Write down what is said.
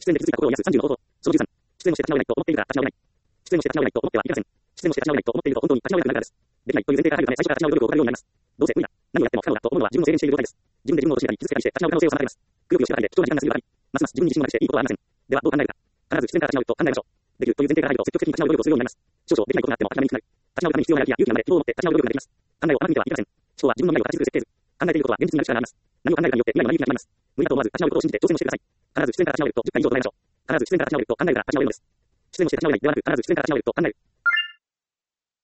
出演で傷ついた心を癒す30の方法。その13、出演をして立ち直れないと思っているから立ち直れない。出演をして立ち直れないと思ってはいけません。出演をして立ち直れないと思っていると本当に立ち直れなくなるからです。できないという前提から入るため最初から立ち直る努力を行うようになります。どうせ無理だ。何をやっても不可能だと思うのは自分を制限している状態です。自分で自分を陥れたり傷つけたりして立ち直る可能性を妨げます。くよくよしてばかりで貴重な時間が過ぎるばかり。ますます自分に自信をなくしていいことはありません。ではどう考えるか。必ず出演から立ち直ると考えましょう。できるという前提から入ると積極的に立ち直る努力をするようになります。少々できないことがあっても諦めにくくなる。立ち直るために必要なやる気や勇気が生まれ、希望を持って立ち直る努力ができます。考えを甘く見てはいけません。思考は自分の未来を形作る設計図。考えていることは現実になる力があります。何を考えるかによって未来の成り行きが決まります。無理だと思わず立ち直ることを信じて挑戦をしてください。必ず出演から立ち直れると10回以上唱えましょう。必ず出演から立ち直れると考えるが立ち直れるのです。出演をして立ち直れないではなく、必ず出演から立ち直れると考える。